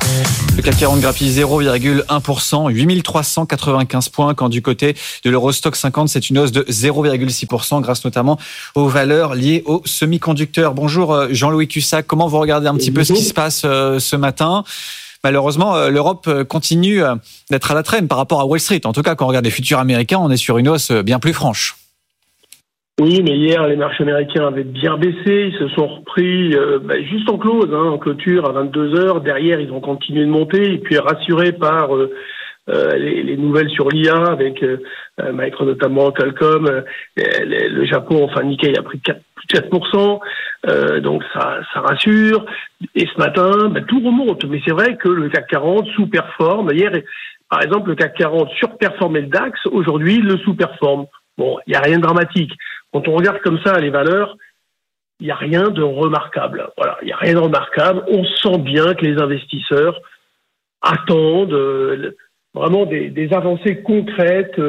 Le CAC 40 grappille 0,1%, 8395 points, quand du côté de l'Eurostoxx 50, c'est une hausse de 0,6%, grâce notamment aux valeurs liées aux semi-conducteurs. Bonjour Jean-Louis Cussac, comment vous regardez un petit peu ce qui se passe ce matin ? Malheureusement, l'Europe continue d'être à la traîne par rapport à Wall Street. En tout cas, quand on regarde les futurs américains, on est sur une hausse bien plus franche. Oui, mais hier, les marchés américains avaient bien baissé. Ils se sont repris juste en close, en clôture à 22h. Derrière, ils ont continué de monter. Et puis, rassurés par les nouvelles sur l'IA, avec Micro notamment, Qualcomm, le Japon, enfin Nikkei a pris plus de 4%. Donc, ça rassure. Et ce matin, tout remonte. Mais c'est vrai que le CAC 40 sous-performe. Hier, par exemple, le CAC 40 surperformait le DAX. Aujourd'hui, il le sous-performe. Bon, il n'y a rien de dramatique. Quand on regarde comme ça les valeurs, il n'y a rien de remarquable. Voilà, il n'y a rien de remarquable. On sent bien que les investisseurs attendent vraiment des avancées concrètes,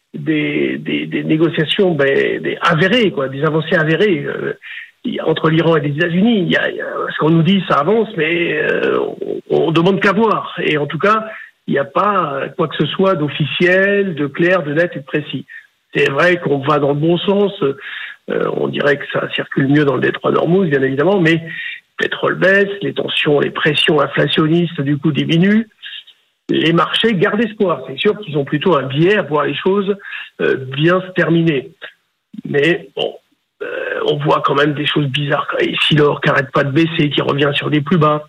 des négociations avérées, des avancées avérées entre l'Iran et les États-Unis. Ce qu'on nous dit, ça avance, mais on demande qu'à voir. Et en tout cas, il n'y a pas quoi que ce soit d'officiel, de clair, de net et de précis. C'est vrai qu'on va dans le bon sens. On dirait que ça circule mieux dans le détroit d'Ormuz, bien évidemment, mais le pétrole baisse, les tensions, les pressions inflationnistes, du coup, diminuent. Les marchés gardent espoir. C'est sûr qu'ils ont plutôt un biais à voir les choses bien se terminer. Mais bon, on voit quand même des choses bizarres. Ici, l'or qui n'arrête pas de baisser, qui revient sur des plus bas.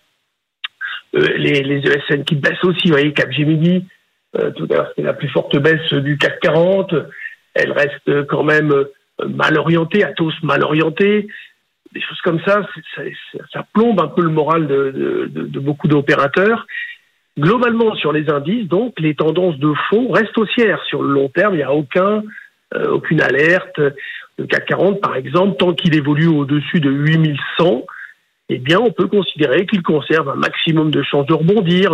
Les ESN qui baissent aussi. Vous voyez, Capgemini, tout à l'heure, c'était la plus forte baisse du CAC 40. Elle reste quand même mal orientée, Atos mal orientée. Des choses comme ça plombe un peu le moral de beaucoup d'opérateurs. Globalement, sur les indices, donc, les tendances de fond restent haussières. Sur le long terme, il n'y a aucune alerte. Le CAC 40, par exemple, tant qu'il évolue au-dessus de 8100, eh bien, on peut considérer qu'il conserve un maximum de chances de rebondir.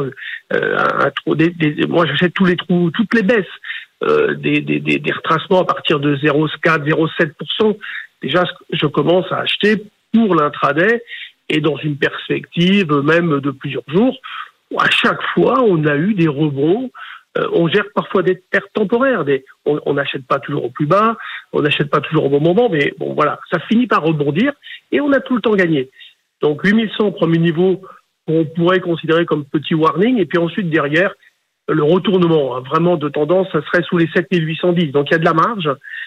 Moi, j'achète tous les trous, toutes les baisses. Des retracements à partir de 0,4-0,7%. Déjà, je commence à acheter pour l'intraday et dans une perspective même de plusieurs jours. À chaque fois, on a eu des rebonds. On gère parfois des pertes temporaires. On n'achète pas toujours au plus bas, on n'achète pas toujours au bon moment, mais bon, voilà, ça finit par rebondir et on a tout le temps gagné. Donc 8100, premier niveau, on pourrait considérer comme petit warning, et puis ensuite derrière, le retournement vraiment de tendance, ça serait sous les 7810. Donc il y a de la marge.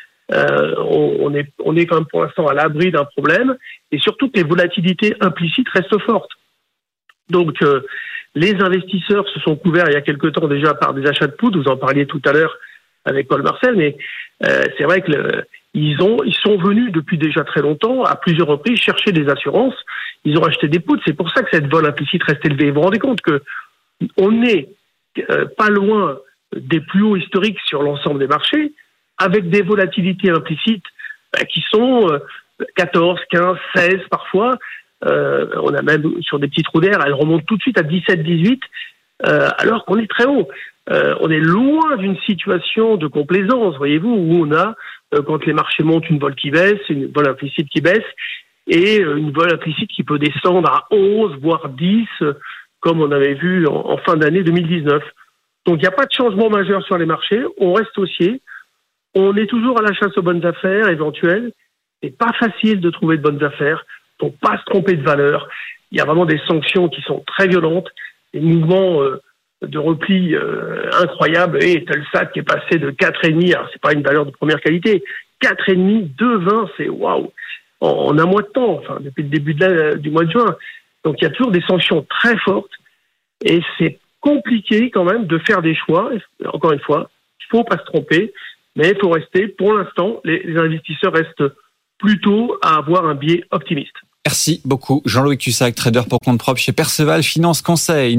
On est quand même pour l'instant à l'abri d'un problème, et surtout que les volatilités implicites restent fortes. Donc les investisseurs se sont couverts il y a quelque temps déjà par des achats de poudre. Vous en parliez tout à l'heure avec Paul Marcel, mais c'est vrai que ils sont venus depuis déjà très longtemps à plusieurs reprises chercher des assurances. Ils ont acheté des poudres. C'est pour ça que cette vol implicite reste élevée. Vous vous rendez compte que on est pas loin des plus hauts historiques sur l'ensemble des marchés, avec des volatilités implicites qui sont 14, 15, 16 parfois. On a même sur des petits trous d'air, elles remontent tout de suite à 17, 18, alors qu'on est très haut. On est loin d'une situation de complaisance, voyez-vous, où on a, quand les marchés montent, une vol qui baisse, une vol implicite qui baisse, et une vol implicite qui peut descendre à 11, voire 10, comme on avait vu en fin d'année 2019. Donc il n'y a pas de changement majeur sur les marchés, on reste haussier, on est toujours à la chasse aux bonnes affaires éventuelles. C'est pas facile de trouver de bonnes affaires, pour pas se tromper de valeur. Il y a vraiment des sanctions qui sont très violentes, des mouvements de repli incroyables, et Telsat qui est passé de 4,5, alors c'est pas une valeur de première qualité, 4,5, 2,20, c'est waouh, en un mois de temps, enfin depuis le début du mois de juin. Donc il y a toujours des sanctions très fortes, et c'est compliqué quand même de faire des choix. Encore une fois, il faut pas se tromper, mais il faut rester, pour l'instant, les investisseurs restent plutôt à avoir un biais optimiste. Merci beaucoup Jean-Louis Cussac, trader pour compte propre chez Perceval Finance Conseil.